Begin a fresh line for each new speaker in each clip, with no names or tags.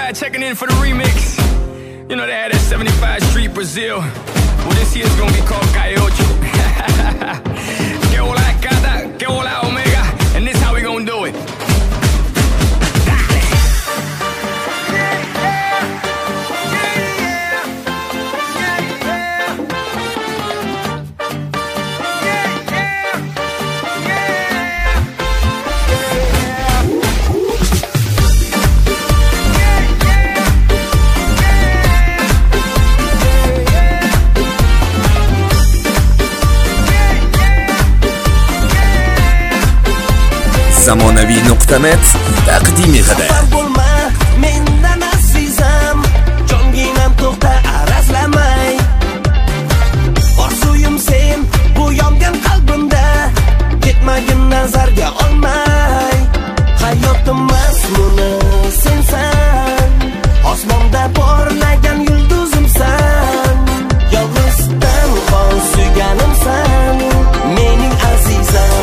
Southside checking in for the remix. You know they had that 75 Street Brazil. Well, this year's gonna be called Calle Ocho. Que hola Cata, que hola Omega, and this how we gonna do it.
zamonaviy.net taqdim etadi.
Bo'lma mendan azizam, jonginam to'xta arazlamay. Orzuyim sen bu yongan qalbimda, ketmagin nazarga olmay. Hayotim mazmuni sensan, osmonda porlagan yulduzimsan. Yolg'izdan qon suyganimsan, mening azizam.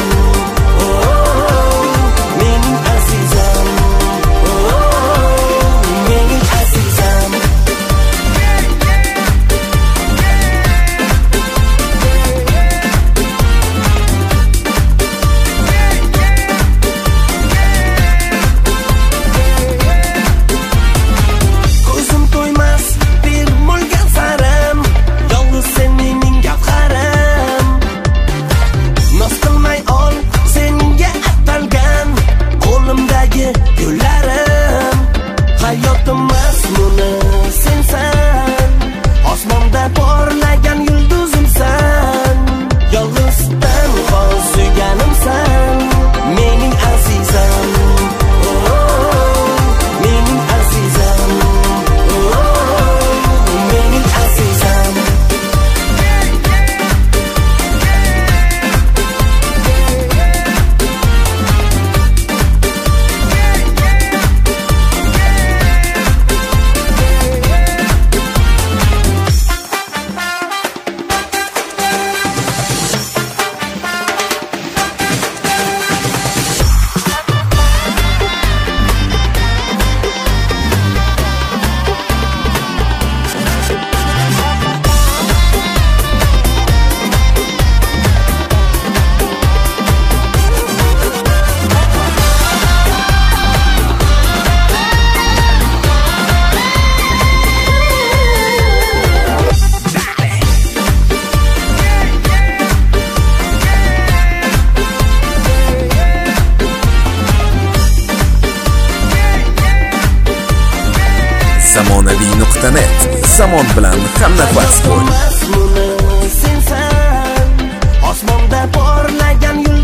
zamonaviy.net zamon bilan hamnafas bo'l.
Osmonda porlagan